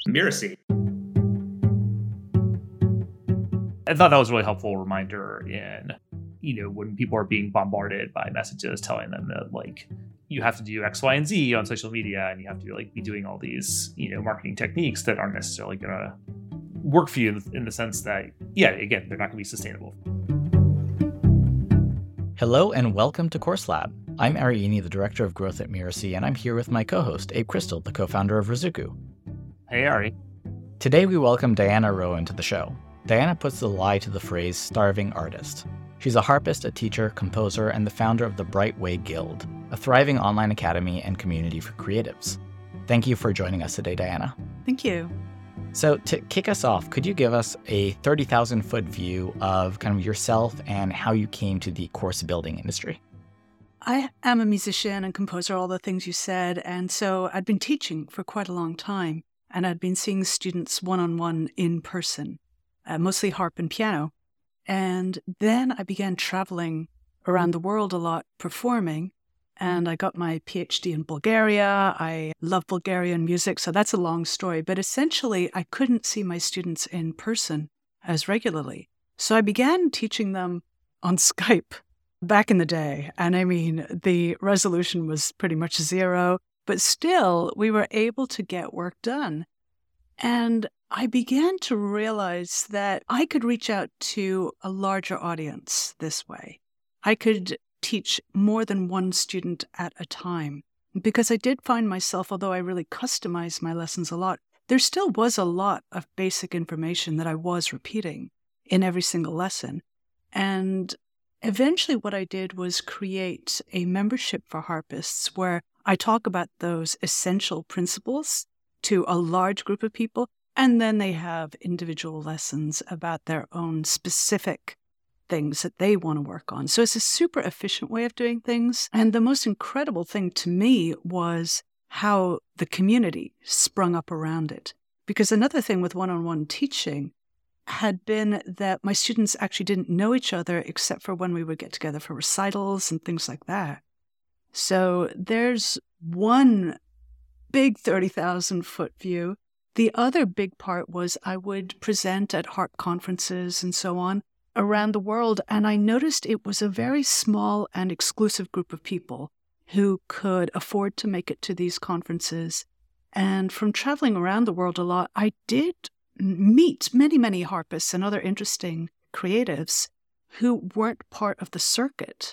Miracy. I thought that was a really helpful reminder in, when people are being bombarded by messages telling them that, like, you have to do X, Y, and Z on social media, and you have to be doing all these, marketing techniques that aren't necessarily going to work for you in the sense that, again, they're not going to be sustainable. Hello and welcome to Course Lab. I'm Ari Eni, the Director of Growth at Miracy, and I'm here with my co-host, Abe Crystal, the co-founder of Ruzuku. Hey, Ari. Today we welcome Diana Rowan to the show. Diana puts the lie to the phrase starving artist. She's a harpist, a teacher, composer, and the founder of the Bright Way Guild, a thriving online academy and community for creatives. Thank you for joining us today, Diana. Thank you. So to kick us off, could you give us a 30,000-foot view of kind of yourself and how you came to the course building industry? I am a musician and composer, all the things you said, and so I'd been teaching for quite a long time, and I'd been seeing students one-on-one in person, mostly harp and piano. And then I began traveling around the world a lot, performing, and I got my PhD in Bulgaria. I love Bulgarian music, so that's a long story. But essentially, I couldn't see my students in person as regularly. So I began teaching them on Skype back in the day. And I mean, the resolution was pretty much zero, but still, we were able to get work done. And I began to realize that I could reach out to a larger audience this way. I could teach more than one student at a time. Because I did find myself, although I really customized my lessons a lot, there still was a lot of basic information that I was repeating in every single lesson. And eventually what I did was create a membership for harpists where I talk about those essential principles to a large group of people, and then they have individual lessons about their own specific things that they want to work on. So it's a super efficient way of doing things. And the most incredible thing to me was how the community sprung up around it. Because another thing with one-on-one teaching had been that my students actually didn't know each other except for when we would get together for recitals and things like that. So there's one big 30,000-foot view. The other big part was I would present at harp conferences and so on around the world, and I noticed it was a very small and exclusive group of people who could afford to make it to these conferences. And from traveling around the world a lot, I did meet many, many harpists and other interesting creatives who weren't part of the circuit.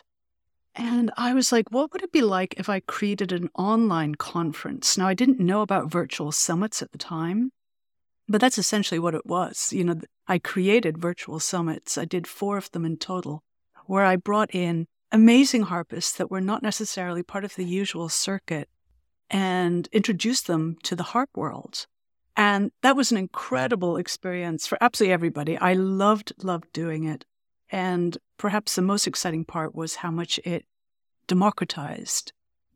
And I was like, what would it be like if I created an online conference? Now, I didn't know about virtual summits at the time, but that's essentially what it was. I created virtual summits. I did 4 of them in total, where I brought in amazing harpists that were not necessarily part of the usual circuit and introduced them to the harp world. And that was an incredible experience for absolutely everybody. I loved doing it. And perhaps the most exciting part was how much it democratized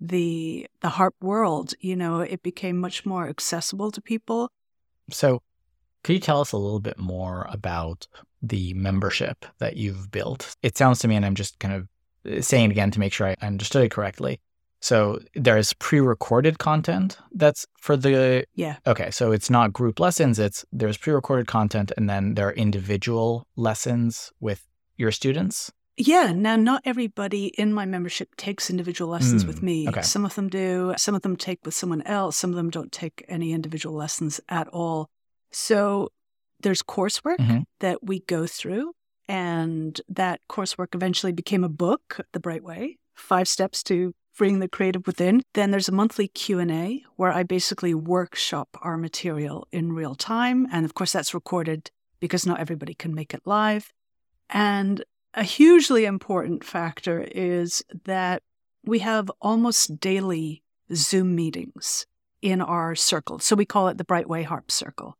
the harp world. It became much more accessible to people. So could you tell us a little bit more about the membership that you've built? It sounds to me, and I'm just kind of saying it again to make sure I understood it correctly. So there's pre-recorded content that's for the... Yeah. Okay, so it's not group lessons, there's pre-recorded content, and then there are individual lessons with your students? Yeah. Now, not everybody in my membership takes individual lessons with me. Okay. Some of them do. Some of them take with someone else. Some of them don't take any individual lessons at all. So there's coursework that we go through, and that coursework eventually became a book, The Bright Way, 5 Steps to Freeing the Creative Within. Then there's a monthly Q&A where I basically workshop our material in real time. And of course, that's recorded because not everybody can make it live. And a hugely important factor is that we have almost daily Zoom meetings in our circle. So we call it the Bright Way Harp Circle.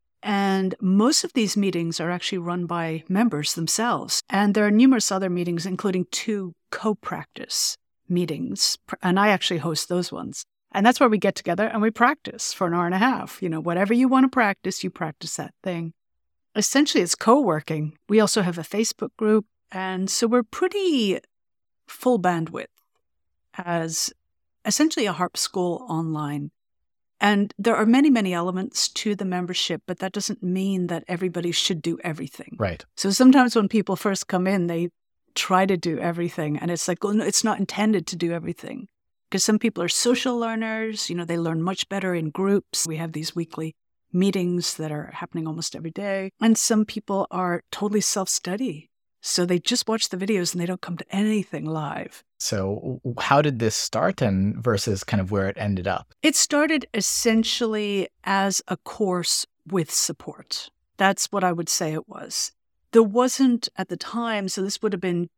And most of these meetings are actually run by members themselves. And there are numerous other meetings, including 2 co-practice meetings. And I actually host those ones. And that's where we get together and we practice for an hour and a half. Whatever you want to practice, you practice that thing. Essentially, it's co-working. We also have a Facebook group. And so we're pretty full bandwidth as essentially a harp school online. And there are many, many elements to the membership, but that doesn't mean that everybody should do everything. Right. So sometimes when people first come in, they try to do everything. And it's like, well, no, it's not intended to do everything. Because some people are social learners, they learn much better in groups. We have these weekly meetings that are happening almost every day. And some people are totally self-study. So they just watch the videos and they don't come to anything live. So how did this start and versus kind of where it ended up? It started essentially as a course with support. That's what I would say it was. There wasn't at the time, so this would have been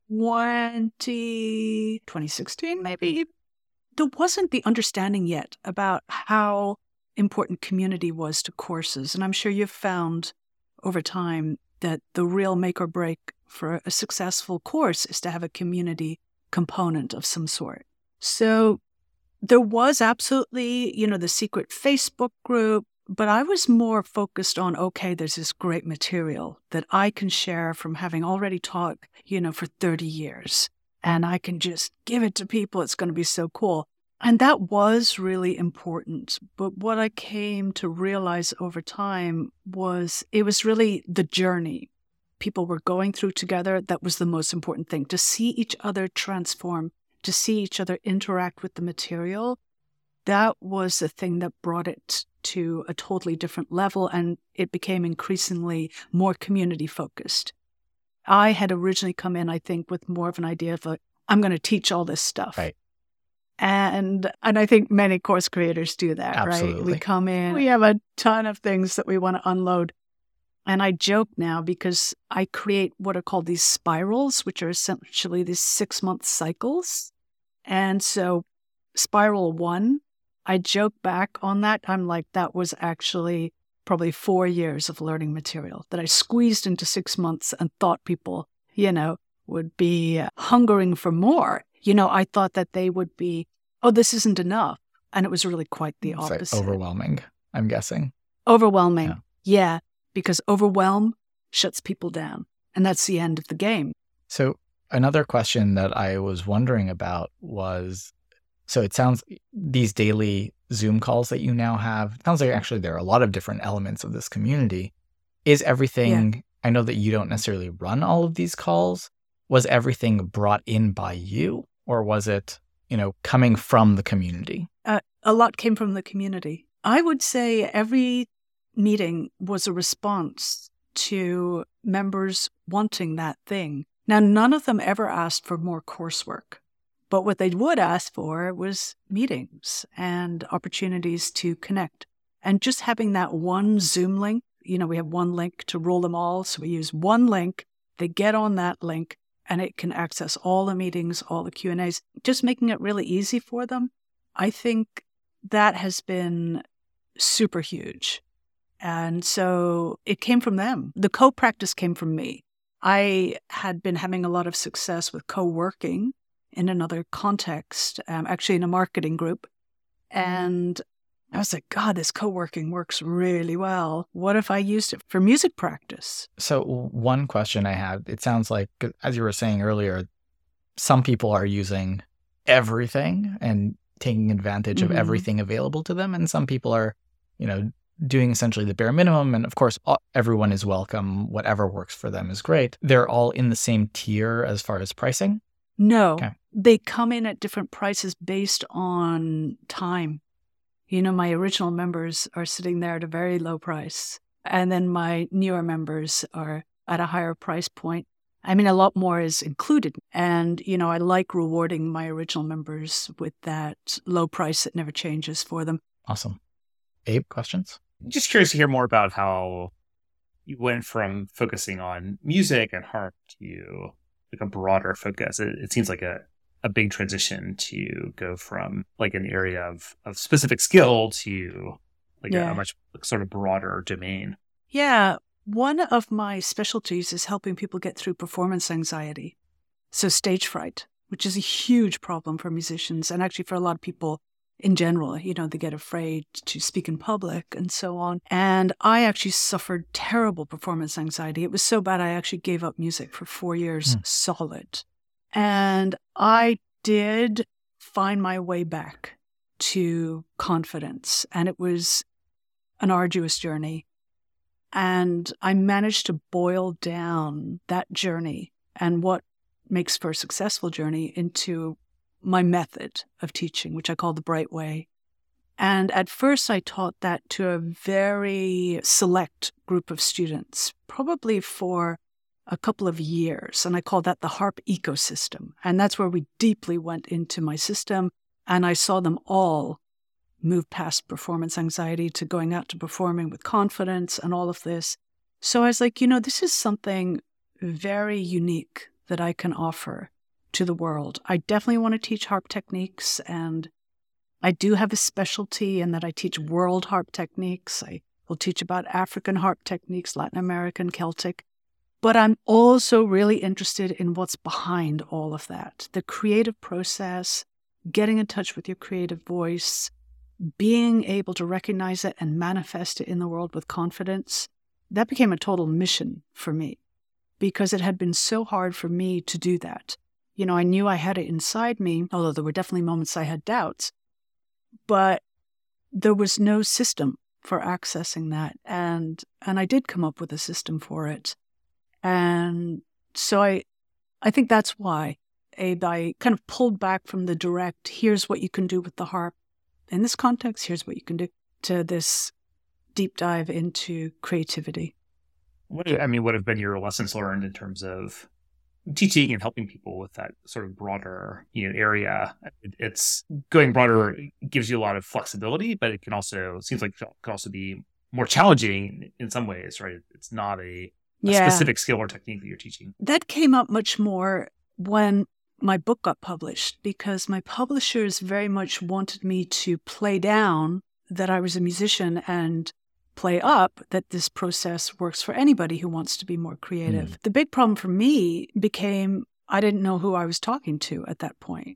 2016 maybe. There wasn't the understanding yet about how important community was to courses. And I'm sure you've found over time that the real make or break for a successful course is to have a community component of some sort. So there was absolutely, the secret Facebook group, but I was more focused on, okay, there's this great material that I can share from having already taught, for 30 years. And I can just give it to people. It's going to be so cool. And that was really important. But what I came to realize over time was it was really the journey people were going through together that was the most important thing. To see each other transform, to see each other interact with the material, that was the thing that brought it to a totally different level, and it became increasingly more community focused. I had originally come in, I think, with more of an idea of I'm going to teach all this stuff. Right. And I think many course creators do that, Absolutely. right? We come in, we have a ton of things that we want to unload. And I joke now because I create what are called these spirals, which are essentially these 6-month cycles. And so spiral 1, I joke back on that. I'm like, that was actually probably 4 years of learning material that I squeezed into 6 months and thought people, would be hungering for more. I thought that they would be, oh, this isn't enough. And it was really quite the opposite. It's like overwhelming, I'm guessing. Overwhelming. Yeah. Because overwhelm shuts people down. And that's the end of the game. So another question that I was wondering about was, so it sounds these daily Zoom calls that you now have, it sounds like actually there are a lot of different elements of this community. Is everything, I know that you don't necessarily run all of these calls. Was everything brought in by you, or was it, coming from the community? A lot came from the community. I would say every meeting was a response to members wanting that thing. Now, none of them ever asked for more coursework, but what they would ask for was meetings and opportunities to connect. And just having that one Zoom link, we have one link to rule them all. So we use one link, they get on that link, and it can access all the meetings, all the Q&As, just making it really easy for them. I think that has been super huge. And so it came from them. The co-practice came from me. I had been having a lot of success with co-working in another context, actually in a marketing group. And I was like, God, this co-working works really well. What if I used it for music practice? So one question I had, it sounds like, as you were saying earlier, some people are using everything and taking advantage of everything available to them. And some people are, doing essentially the bare minimum. And of course, everyone is welcome. Whatever works for them is great. They're all in the same tier as far as pricing? No, They come in at different prices based on time. My original members are sitting there at a very low price. And then my newer members are at a higher price point. I mean, a lot more is included. And, I like rewarding my original members with that low price that never changes for them. Awesome. Abe, questions? Just curious to hear more about how you went from focusing on music and harp to like a broader focus. It seems like a big transition to go from like an area of specific skill to like a much sort of broader domain. Yeah. One of my specialties is helping people get through performance anxiety. So stage fright, which is a huge problem for musicians and actually for a lot of people in general. They get afraid to speak in public and so on. And I actually suffered terrible performance anxiety. It was so bad I actually gave up music for 4 years solid. And I did find my way back to confidence. And it was an arduous journey. And I managed to boil down that journey and what makes for a successful journey into my method of teaching, which I call the Bright Way. And at first I taught that to a very select group of students, probably for a couple of years. And I called that the HARP ecosystem. And that's where we deeply went into my system. And I saw them all move past performance anxiety to going out to performing with confidence and all of this. So I was like, this is something very unique that I can offer to the world. I definitely want to teach HARP techniques, and I do have a specialty in that I teach world HARP techniques. I will teach about African HARP techniques, Latin American, Celtic. But I'm also really interested in what's behind all of that. The creative process, getting in touch with your creative voice, being able to recognize it and manifest it in the world with confidence. That became a total mission for me because it had been so hard for me to do that. I knew I had it inside me, although there were definitely moments I had doubts, but there was no system for accessing that. And I did come up with a system for it. And so I think that's why I kind of pulled back from the direct, here's what you can do with the HARP. In this context, here's what you can do, to this deep dive into creativity. What have been your lessons learned in terms of teaching and helping people with that sort of broader, area? It's going broader gives you a lot of flexibility, but it seems like it can also be more challenging in some ways, right? It's not a specific skill or technique that you're teaching. That came up much more when my book got published, because my publishers very much wanted me to play down that I was a musician and play up that this process works for anybody who wants to be more creative. The big problem for me became I didn't know who I was talking to at that point.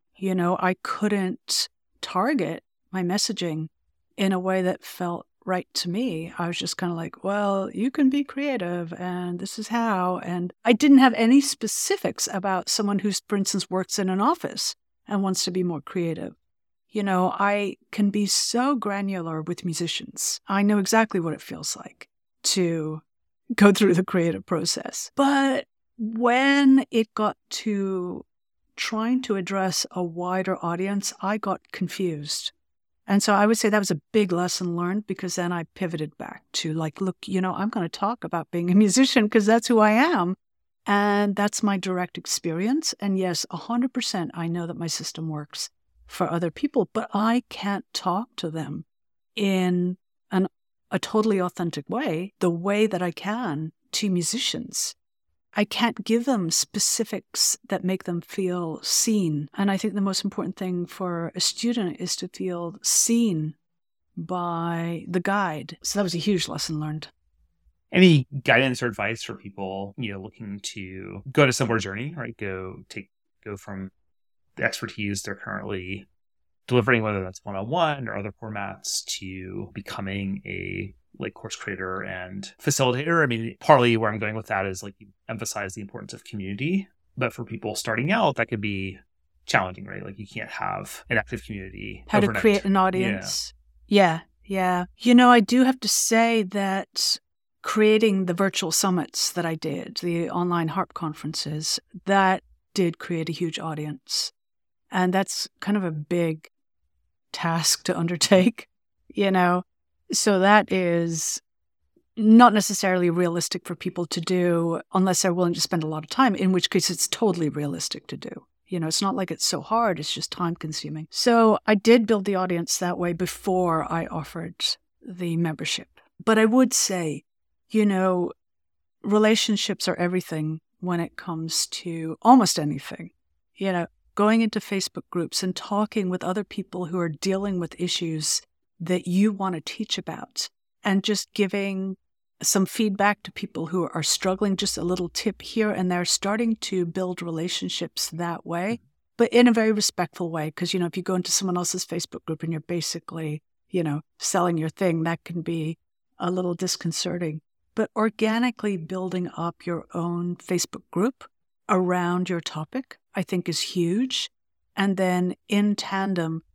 I couldn't target my messaging in a way that felt right to me. I was just kind of like, well, you can be creative and this is how. And I didn't have any specifics about someone who, for instance, works in an office and wants to be more creative. I can be so granular with musicians. I know exactly what it feels like to go through the creative process. But when it got to trying to address a wider audience, I got confused. And so I would say that was a big lesson learned, because then I pivoted back to look, I'm going to talk about being a musician because that's who I am. And that's my direct experience. And yes, 100%, I know that my system works for other people, but I can't talk to them in a totally authentic way, the way that I can to musicians. I can't give them specifics that make them feel seen. And I think the most important thing for a student is to feel seen by the guide. So that was a huge lesson learned. Any guidance or advice for people, looking to go on a similar journey, right? Go from the expertise they're currently delivering, whether that's one-on-one or other formats, to becoming a course creator and facilitator. Partly where I'm going with that is you emphasize the importance of community, but for people starting out, that could be challenging, right? You can't have an active community. How overnight. To create an audience. Yeah. I do have to say that creating the virtual summits that I did, the online HARP conferences, that did create a huge audience. And that's kind of a big task to undertake, So that is not necessarily realistic for people to do unless they're willing to spend a lot of time, in which case it's totally realistic to do. It's not like it's so hard, it's just time consuming. So I did build the audience that way before I offered the membership. But I would say, relationships are everything when it comes to almost anything. Going into Facebook groups and talking with other people who are dealing with issues that you want to teach about, and just giving some feedback to people who are struggling, just a little tip here and there, starting to build relationships that way, but in a very respectful way. Because, if you go into someone else's Facebook group and you're basically, selling your thing, that can be a little disconcerting. But organically building up your own Facebook group around your topic, I think, is huge. And then in tandem,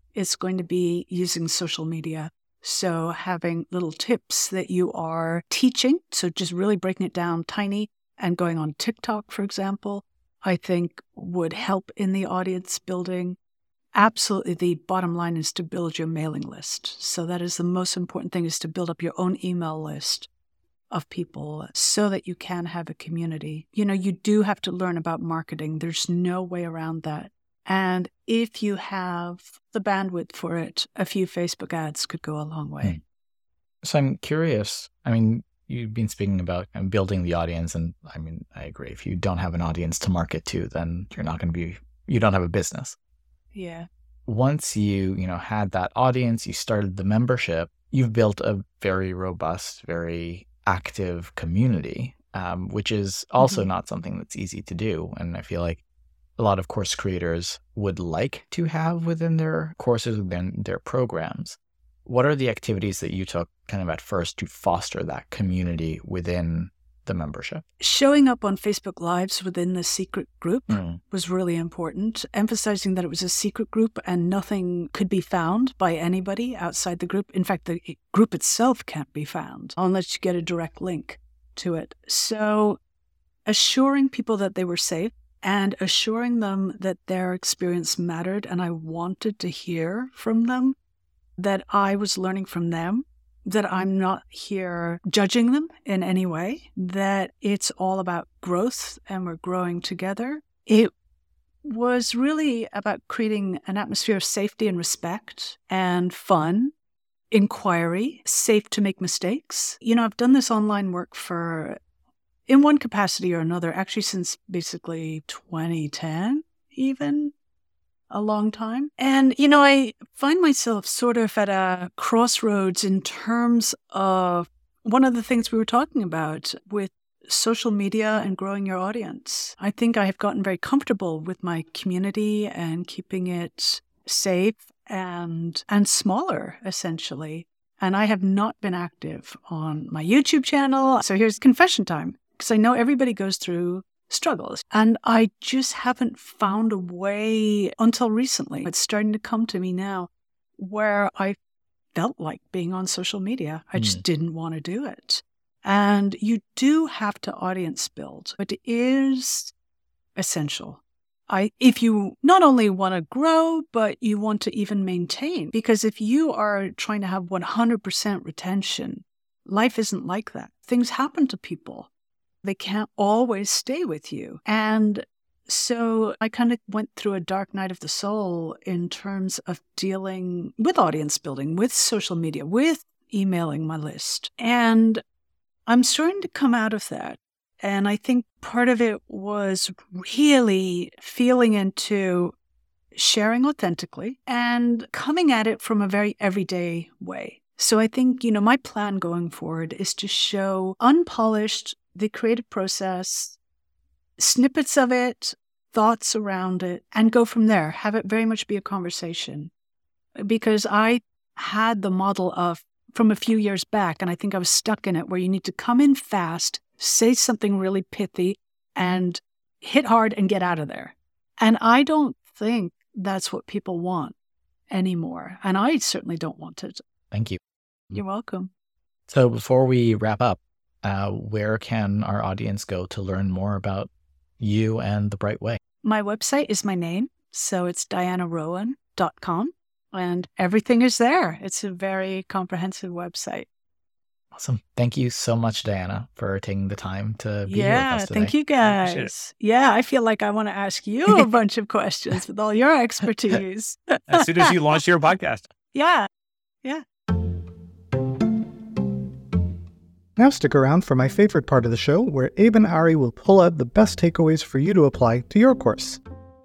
it's going to be using social media. So having little tips that you are teaching, so just really breaking it down tiny and going on TikTok, for example, I think would help in the audience building. Absolutely, the bottom line is to build your mailing list. So that is the most important thing, is to build up your own email list of people so that you can have a community. You do have to learn about marketing. There's no way around that. And if you have the bandwidth for it, a few Facebook ads could go a long way. So I'm curious. You've been speaking about building the audience, and I agree. If you don't have an audience to market to, then you don't have a business. Yeah. Once you had that audience, you started the membership, you've built a very robust, very active community, which is also not something that's easy to do. And I feel like a lot of course creators would like to have within their courses, within their programs. What are the activities that you took kind of at first to foster that community within the membership? Showing up on Facebook Lives within the secret group was really important, emphasizing that it was a secret group and nothing could be found by anybody outside the group. In fact, the group itself can't be found unless you get a direct link to it. So assuring people that they were safe and assuring them that their experience mattered and I wanted to hear from them, that I was learning from them, that I'm not here judging them in any way, that it's all about growth and we're growing together. It was really about creating an atmosphere of safety and respect and fun, inquiry, safe to make mistakes. I've done this online work in one capacity or another, actually since basically 2010, even. A long time. And, I find myself sort of at a crossroads in terms of one of the things we were talking about with social media and growing your audience. I think I have gotten very comfortable with my community and keeping it safe and smaller, essentially. And I have not been active on my YouTube channel. So here's confession time, because I know everybody goes through struggles. And I just haven't found a way until recently. It's starting to come to me now where I felt like being on social media. I just didn't want to do it. And you do have to audience build. It is essential. If you not only want to grow, but you want to even maintain. Because if you are trying to have 100% retention, life isn't like that. Things happen to people. They can't always stay with you. And so I kind of went through a dark night of the soul in terms of dealing with audience building, with social media, with emailing my list. And I'm starting to come out of that. And I think part of it was really feeling into sharing authentically and coming at it from a very everyday way. So I think, my plan going forward is to show unpolished the creative process, snippets of it, thoughts around it, and go from there. Have it very much be a conversation. Because I had the model from a few years back, and I think I was stuck in it, where you need to come in fast, say something really pithy, and hit hard and get out of there. And I don't think that's what people want anymore. And I certainly don't want it. Thank you. You're welcome. So before we wrap up, where can our audience go to learn more about you and The Bright Way? My website is my name, so it's dianarowan.com, and everything is there. It's a very comprehensive website. Awesome. Thank you so much, Diana, for taking the time to be here with us today. Thank you, guys. Yeah, I feel like I want to ask you a bunch of questions with all your expertise. As soon as you launch your podcast. Yeah. Now stick around for my favorite part of the show, where Abe and Ari will pull out the best takeaways for you to apply to your course.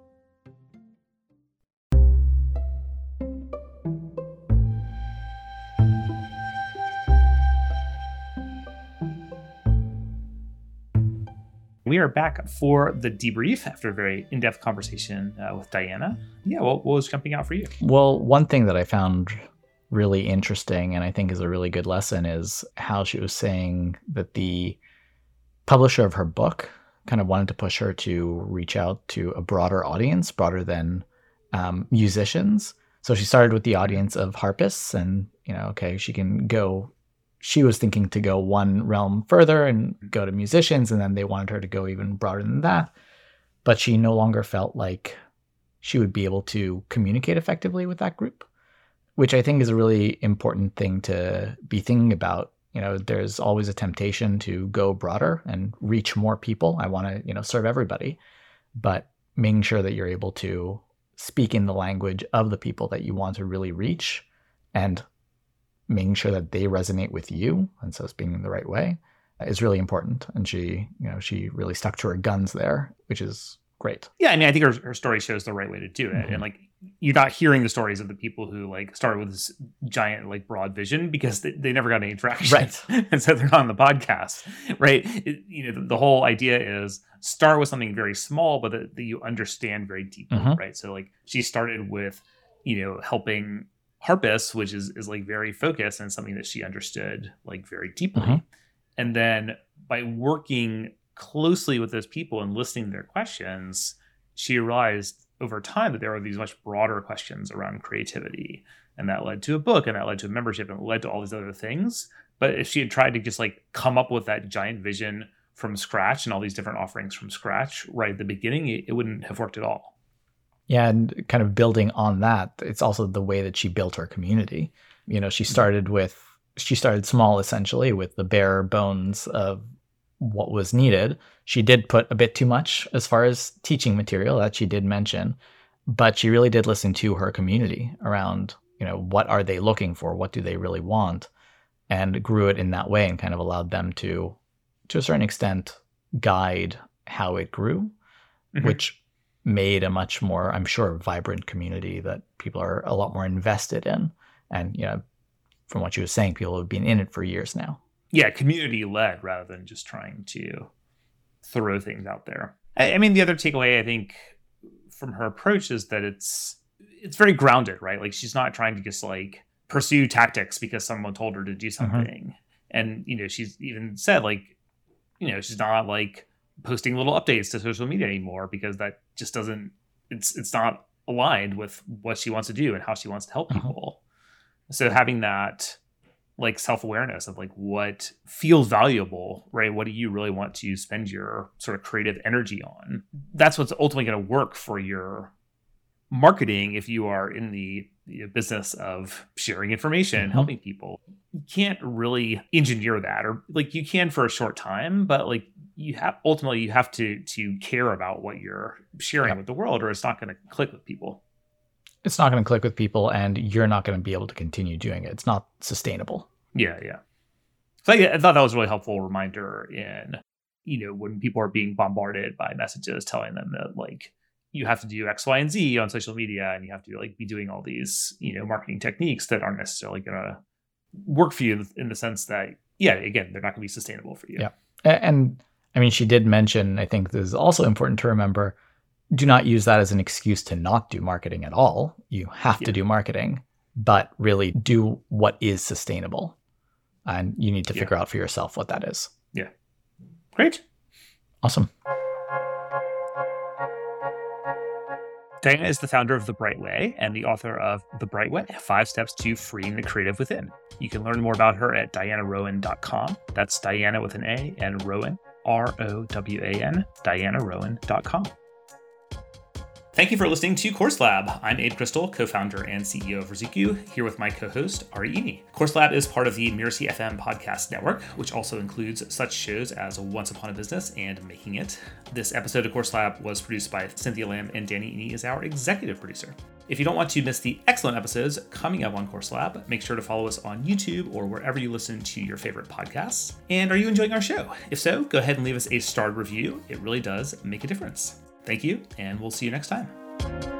We are back for the debrief after a very in-depth conversation with Diana. Yeah, what was jumping out for you? Well, one thing that I found really interesting and I think is a really good lesson is how she was saying that the publisher of her book kind of wanted to push her to reach out to a broader audience, broader than musicians. So she started with the audience of harpists and, okay, she was thinking to go one realm further and go to musicians, and then they wanted her to go even broader than that. But she no longer felt like she would be able to communicate effectively with that group, which I think is a really important thing to be thinking about. There's always a temptation to go broader and reach more people. I want to, serve everybody, but making sure that you're able to speak in the language of the people that you want to really reach and making sure that they resonate with you, and so speaking in the right way, is really important. And she really stuck to her guns there, which is great. Yeah, I think her story shows the right way to do it. And you're not hearing the stories of the people who started with this giant broad vision because they never got any traction. Right. And so they're not on the podcast, right? The whole idea is start with something very small, but that you understand very deeply, right? So she started with, helping harpists, which is very focused and something that she understood very deeply. And then by working closely with those people and listening to their questions, she realized over time that there are these much broader questions around creativity. And that led to a book, and that led to a membership, and it led to all these other things. But if she had tried to just come up with that giant vision from scratch and all these different offerings from scratch right at the beginning, it wouldn't have worked at all. Yeah, and kind of building on that, it's also the way that she built her community. She started small, essentially, with the bare bones of what was needed. She did put a bit too much as far as teaching material, that she did mention, but she really did listen to her community around, what are they looking for? What do they really want? And grew it in that way and kind of allowed them to a certain extent, guide how it grew, which made a much more, I'm sure, vibrant community that people are a lot more invested in. And, from what you were saying, people have been in it for years now. Yeah, community led rather than just trying to throw things out there. The other takeaway I think from her approach is that it's very grounded, right? She's not trying to just pursue tactics because someone told her to do something. And, she's even said she's not posting little updates to social media anymore because that just doesn't, it's not aligned with what she wants to do and how she wants to help people. So having that self-awareness of what feels valuable, right? What do you really want to spend your sort of creative energy on? That's what's ultimately going to work for your marketing if you are in the business of sharing information and helping people. You can't really engineer that, or you can for a short time, but you have to care about what you're sharing with the world, or it's not going to click with people. It's not going to click with people, and you're not going to be able to continue doing it. It's not sustainable. Yeah. So I thought that was a really helpful reminder in, when people are being bombarded by messages telling them that you have to do X, Y, and Z on social media, and you have to be doing all these, marketing techniques that aren't necessarily going to work for you in the sense that, again, they're not going to be sustainable for you. Yeah. And she did mention, I think this is also important to remember, do not use that as an excuse to not do marketing at all. You have to do marketing, but really do what is sustainable. And you need to figure out for yourself what that is. Yeah. Great. Awesome. Diana is the founder of The Bright Way and the author of The Bright Way, 5 Steps to Freeing the Creative Within. You can learn more about her at dianarowan.com. That's Diana with an A and Rowan, ROWAN, dianarowan.com. Thank you for listening to Course Lab. I'm Abe Crystal, co-founder and CEO of Ruzuku, here with my co-host, Ari Eni. Course Lab is part of the Mirasee FM podcast network, which also includes such shows as Once Upon a Business and Making It. This episode of Course Lab was produced by Cynthia Lamb, and Danny Eni is our executive producer. If you don't want to miss the excellent episodes coming up on Course Lab, make sure to follow us on YouTube or wherever you listen to your favorite podcasts. And are you enjoying our show? If so, go ahead and leave us a starred review. It really does make a difference. Thank you, and we'll see you next time.